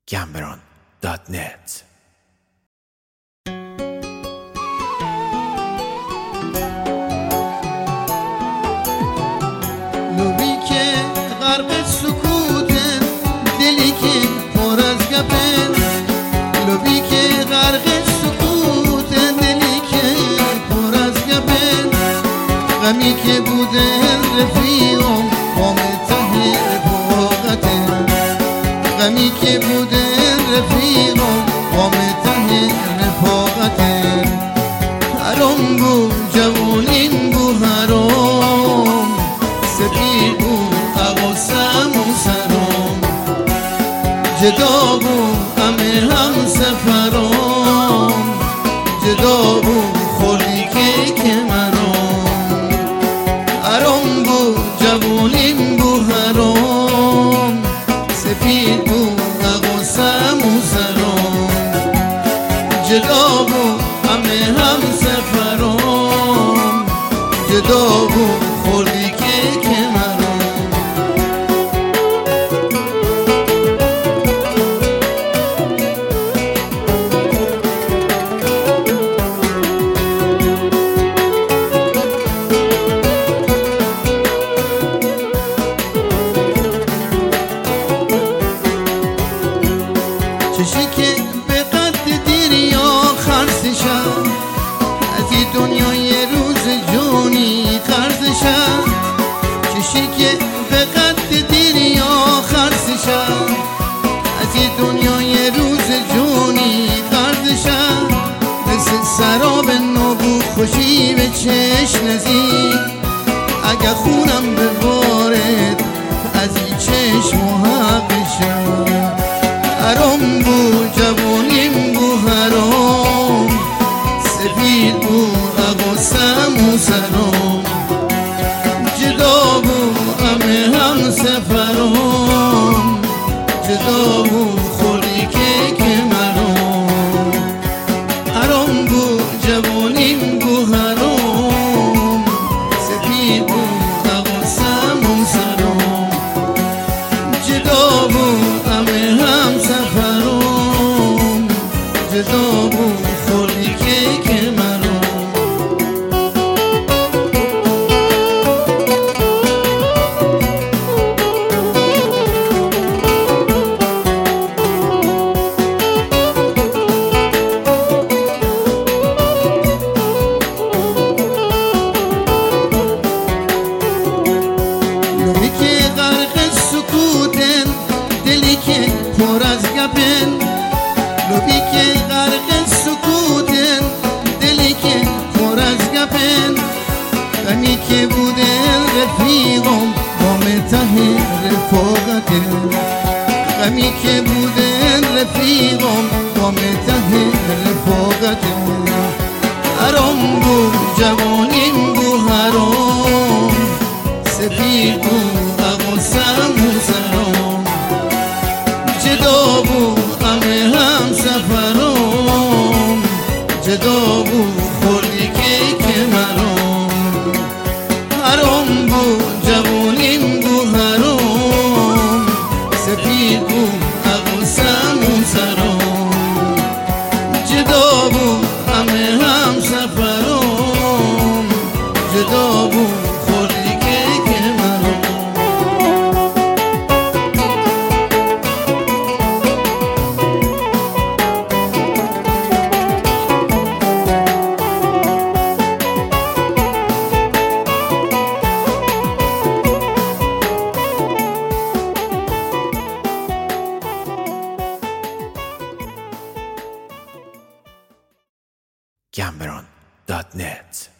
Gamberon.net. لبی که غرق سکوته، دلی که پر از گپه. لبی که غرق سکوته، دلی که پر از گپه. غمی که بوده رفیقم قام ته رفاقته. غمی که بوده رفیقم قام ته رفاقته. حرام بود جوانیم بود حرام، سپید بود حواسم و سرام. جدا بود همه هم سفرام، جدا بود خوردی که مرام. حرام بود جوانیم بود حرام، سپید بود حواسم و سرام. جدا بود همه هم سفرام، جدا بود خوردی که مرام. چشی که به قد دیر یا خرسشم، از این دنیای روز جونی خرسشم. چشی که به قد دیر یا خرسشم، از این دنیای روز جونی خرسشم. مثل سراب نبو خوشی به چشم نزید، اگه خونم ببارد از این چشم و حقشم. حرام بود جوانیم بود حرام، سفید بود حواسم و سرام. جدا بود همه هم سفرام، جدا بود خوردی که مرام. حرام بود جوانیم بود حرام، سفید بود حواسم و سرام. جدا بود همه هم سفرام، جدا بود خوردی که مرام. لبی که غرق سکوتن، دلی که پر از گپن. لبی که غرق سکوتن، دلی که پر از گپن. غمی که بوده رفیقم قام ته رفاقتن. غمی که بوده رفیقم قام ته رفاقتن. حرام بود جوانیم بود حرام، سپید بود حواسم و سرام. جدا بود همه هم سفرام، جدا بود خوردی که مرام. حرام بود جوانیم بود حرام، سپید بود حواسم و سرام. جدا بود همه هم سفرام، جدا بود خوردی که مرام. Gamberon.net.